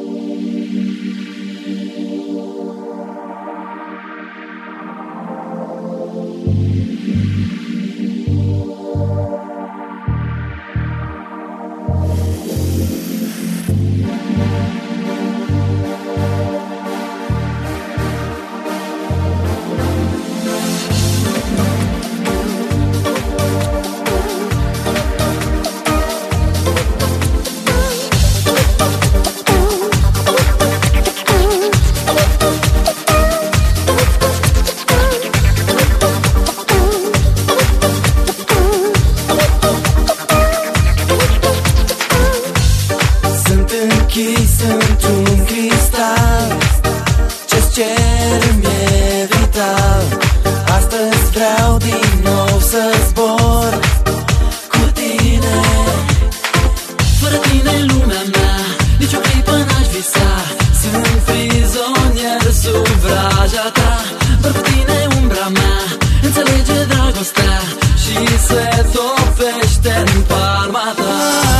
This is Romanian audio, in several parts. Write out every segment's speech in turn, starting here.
într-un cristal, ce-ți cer mi-e vital. Astăzi vreau din nou să zbor cu tine. Fără tine lumea mea, nici o clipă n-aș visa. Sunt prizonier sub vraja ta, doar cu tine umbra mea înțelege dragostea și se topește în palma ta.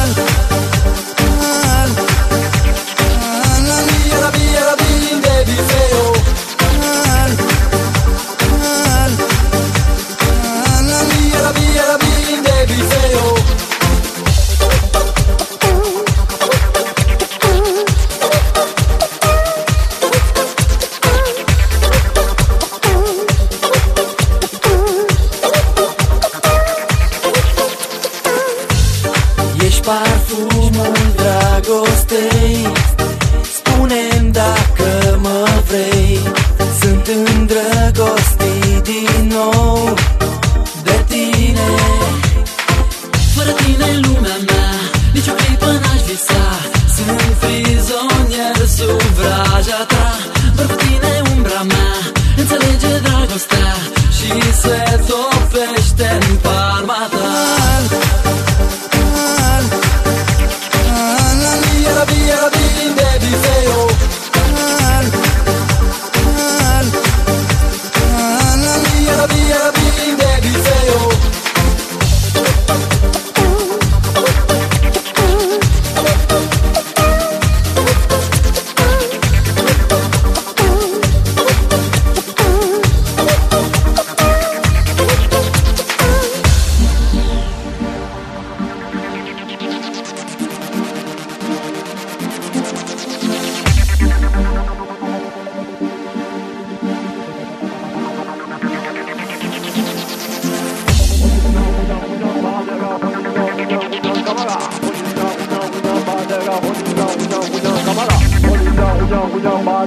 Ești parfumul dragostei, spune-mi dacă mă vrei. Sunt îndrăgostit din nou de tine. Fără tine lumea mea, nici o clipă n-aș visa. Sunt prizonier sub vraja ta, doar cu tine umbra mea înțelege dragostea și se topește în palma ta.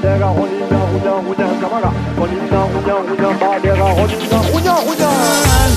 Hola,